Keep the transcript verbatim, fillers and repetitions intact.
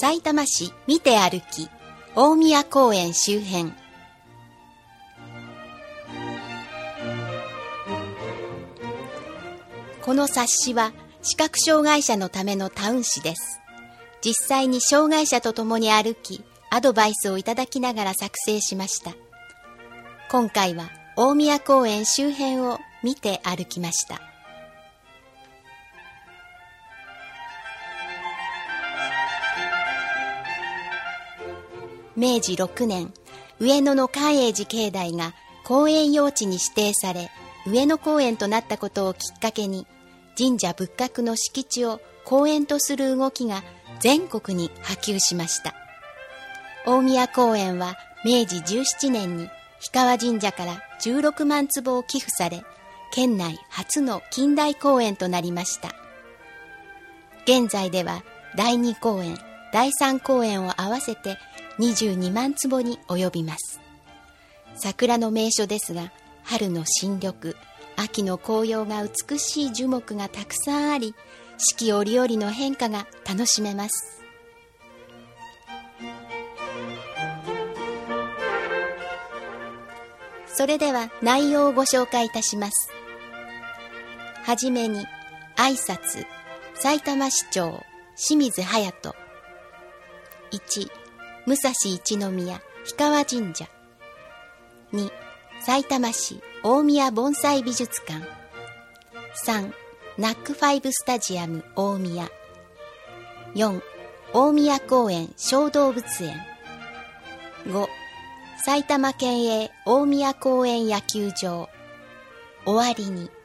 さいたま市見て歩き大宮公園周辺。この冊子は視覚障害者のためのタウン誌です。実際に障害者と共に歩き、アドバイスをいただきながら作成しました。今回は大宮公園周辺を見て歩きました。めいじろくねん、上野の寛永寺境内が公園用地に指定され、上野公園となったことをきっかけに、神社仏閣の敷地を公園とする動きが全国に波及しました。大宮公園はめいじじゅうななねんに氷川神社からじゅうろくまんつぼを寄付され、県内初の近代公園となりました。現在ではだいに公園、だいさん公園を合わせてにじゅうにまんつぼに及びます。桜の名所ですが、春の新緑、秋の紅葉が美しい樹木がたくさんあり、四季折々の変化が楽しめます。それでは内容をご紹介いたします。はじめに挨拶、さいたま市長清水隼人。いち、武蔵一宮氷川神社。に、さいたま市大宮盆栽美術館。さん、ナックファイブスタジアム大宮。よん、大宮公園小動物園。ご、埼玉県営大宮公園野球場。終わりに。